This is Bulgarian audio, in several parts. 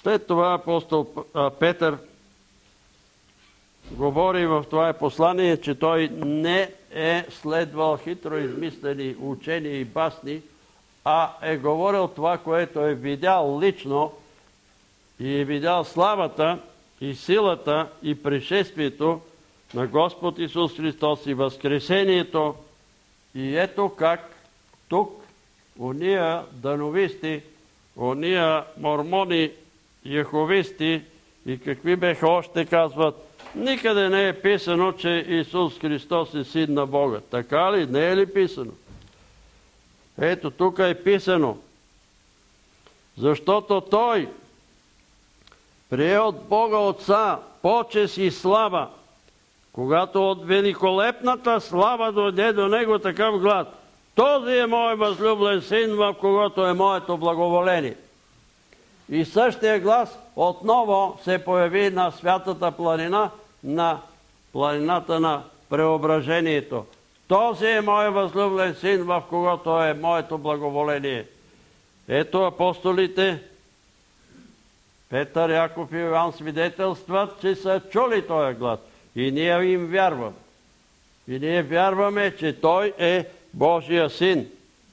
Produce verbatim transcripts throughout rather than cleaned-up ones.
След това апостол Петър говори в това послание, че той не е следвал хитро измислени учения и басни, а е говорил това, което е видял лично и е видял славата и силата и пришествието на Господ Исус Христос и възкресението. И ето как тук ония дановисти, ония мормони, яховисти и какви беха още казват, никъде не е писано, че Исус Христос е син на Бога. Така ли? Не е ли писано? Ето тук е писано. Защото Той прие от Бога Отца почест и слава, когато от великолепната слава дойде до Него такъв глас: този е мой възлюблен син, в когото е моето благоволение. И същия глас отново се появи на святата планина, на планината на преображението. Този е мой възлюблен син, в когото е моето благоволение. Ето апостолите Петър, Яков и Йоан свидетелстват, че са чули този глас. И ние им вярваме. И ние вярваме, че Той е Божия син.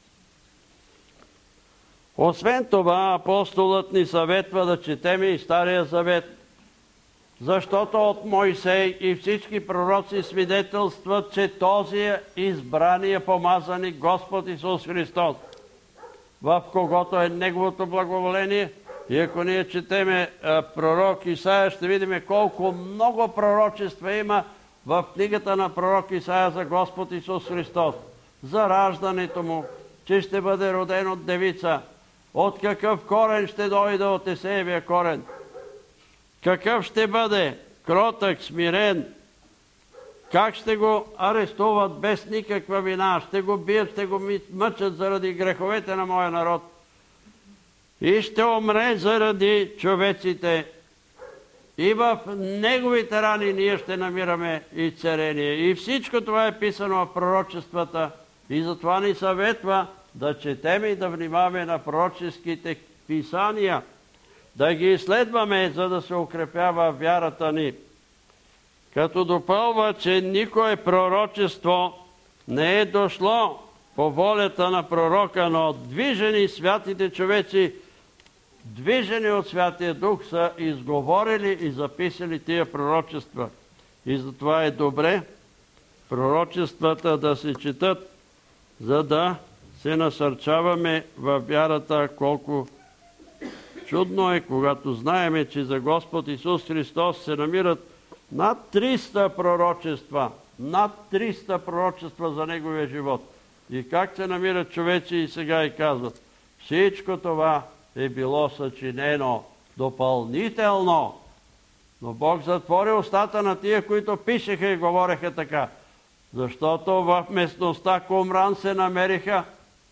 Освен това, апостолът ни съветва да четем и Стария завет, защото от Мойсей и всички пророци свидетелстват, че този е избрания помазаник Господ Исус Христос, в когото е Неговото благоволение. И ако ние четеме пророк Исаия, ще видим колко много пророчества има в книгата на пророк Исаия за Господ Исус Христос. За раждането Му, че ще бъде роден от девица, от какъв корен ще дойде от Есеевия корен, какъв ще бъде кротък, смирен, как ще го арестуват без никаква вина, ще го бият, ще го мъчат заради греховете на моя народ и ще умре заради човеците. И в Неговите рани ние ще намираме изцеление. И всичко това е писано в пророчествата. И затова ни съветва да четем и да внимаваме на пророческите писания, да ги изследваме, за да се укрепява вярата ни. Като допълва, че никое пророчество не е дошло по волята на пророка, но движени святите човеци, движени от Святия Дух, са изговорили и записали тия пророчества. И затова е добре пророчествата да се четат, за да се насърчаваме във вярата. Колко чудно е, когато знаеме, че за Господ Исус Христос се намират над триста пророчества, над триста пророчества за Неговия живот. И как се намират човеци и сега и казват: всичко това е било съчинено допълнително. Но Бог затвори устата на тия, които пишеха и говореха така. Защото в местността Кумран се намериха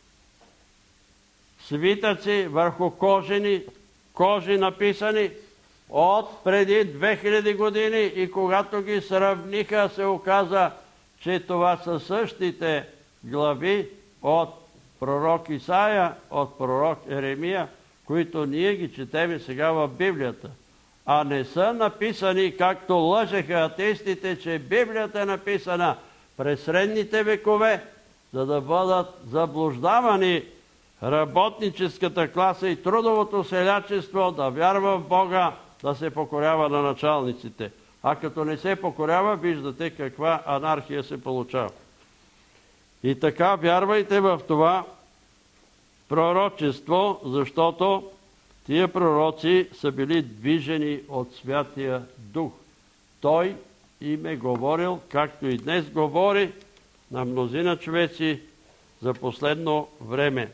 свитъци върху кожени, кожи написани от преди две хиляди години, и когато ги сравниха, се оказа, че това са същите глави от пророк Исаия, от пророк Еремия, които ние ги четеме сега в Библията. А не са написани, както лъжеха атеистите, че Библията е написана през средните векове, за да бъдат заблуждавани работническата класа и трудовото селячество да вярва в Бога, да се покорява на началниците. А като не се покорява, виждате каква анархия се получава. И така вярвайте в това пророчество, защото тия пророци са били движени от Святия Дух. Той им е говорил, както и днес говори на мнозина човеци за последно време.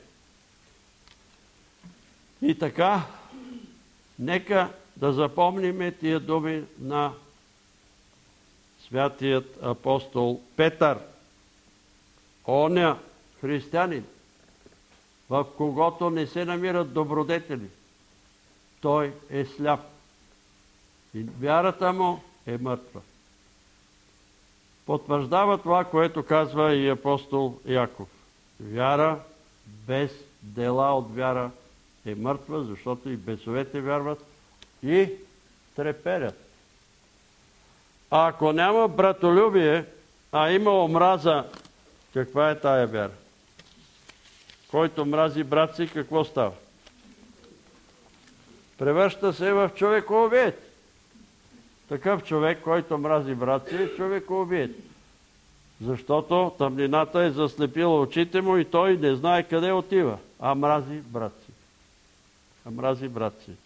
И така, нека да запомниме тия думи на святият апостол Петър. Оня християнин, в когото не се намират добродетели. Той е сляп. И вярата му е мъртва. Потвърждава това, което казва и апостол Яков. Вяра без дела от вяра е мъртва, защото и бесовете вярват, и треперят. А ако няма братолюбие, а има омраза, каква е тая вяра? Който мрази брат си, какво става? Превръща се в човекоубиец. Такъв човек, който мрази брат си, е човекоубиец. Защото тъмнината е заслепила очите му и той не знае къде отива, а мрази брат си. А мрази брат си.